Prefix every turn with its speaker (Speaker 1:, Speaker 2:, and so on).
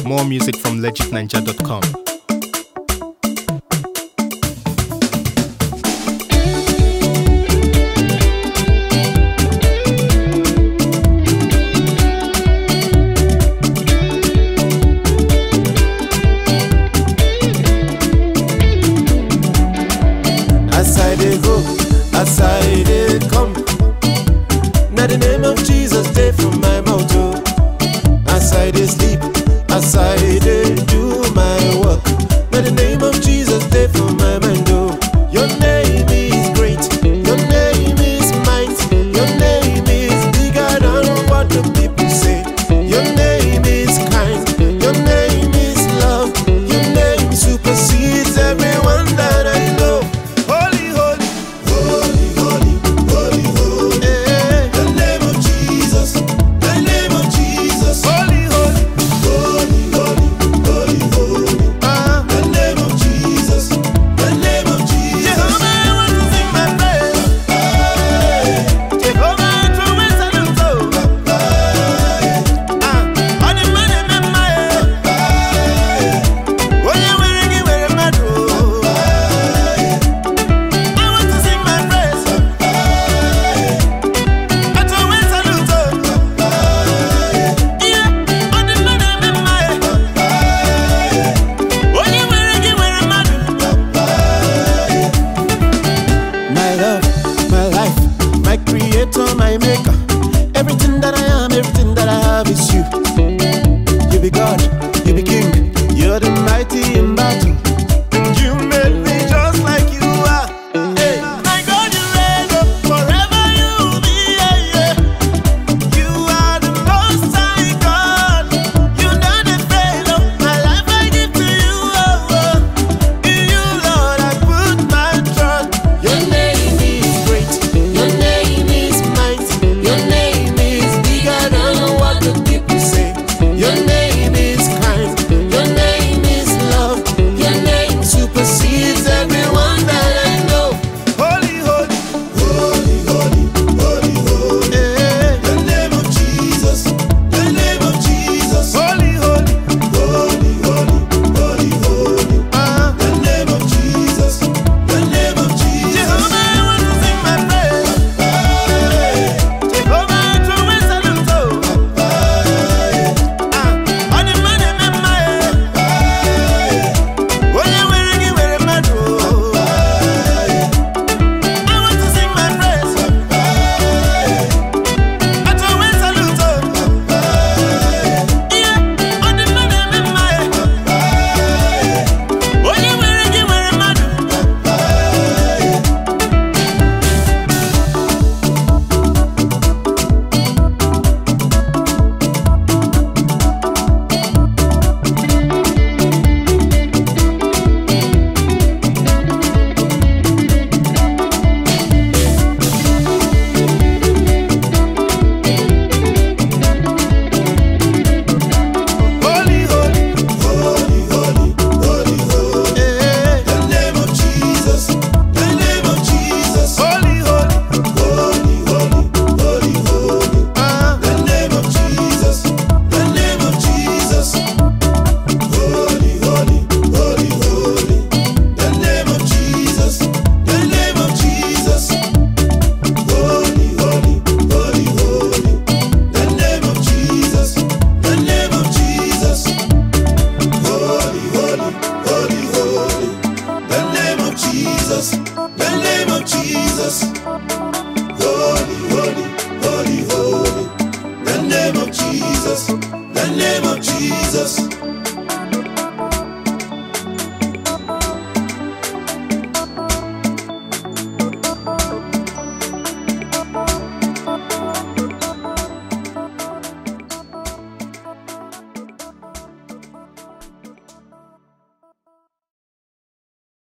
Speaker 1: More music from legitninja.com.
Speaker 2: As I dey go, as I dey come, na the name of Jesus dey for my mouth. Oh. As I dey sleep, as I dey do my work, na the name of Jesus dey for my mind. Oh. Your name is great, your name is mighty, your name is bigger than what the people say. Your name is kind, your name is love, your name supersedes everyone that I know. My maker, everything that I am, everything that I have is you. You be God, you be King, you're the mighty in battle. You made me just like you are. Hey. My God, you reign up forever, you'll be. Yeah. You are the most high God. You know the fail of my life, I give to you. In you, Lord, I put my trust. Your name is great. Your name is mighty. Your name is bigger than what the people say. Your name is kind. Your name is love. Your name supersedes everyone that I know. Holy, holy, holy, holy, holy, holy. Yeah. The name of Jesus. The name of Jesus. Holy, holy, holy, holy, holy, holy. The name of Jesus. The name of Jesus. Jehovah, I want to sing my praise. Jehovah, I throw my salute. On the money, my oh, yeah, where am I? I want to sing my praise. I throw my salute. Yeah, on the money, my oh, yeah, where am I? Holy, holy, holy, holy, holy, holy. Yeah. The name of Jesus. The name of Jesus. Holy, holy, holy, holy, holy, holy. The name of Jesus. The name of Jesus. Holy, holy, holy, holy. The name of Jesus. The name of Jesus. Holy, holy, holy, holy. The name of Jesus. The name of Jesus. Holy, holy, holy, holy. The name of Jesus. The name of Jesus. Holy, holy, holy, holy. The name of Jesus. The name of Jesus.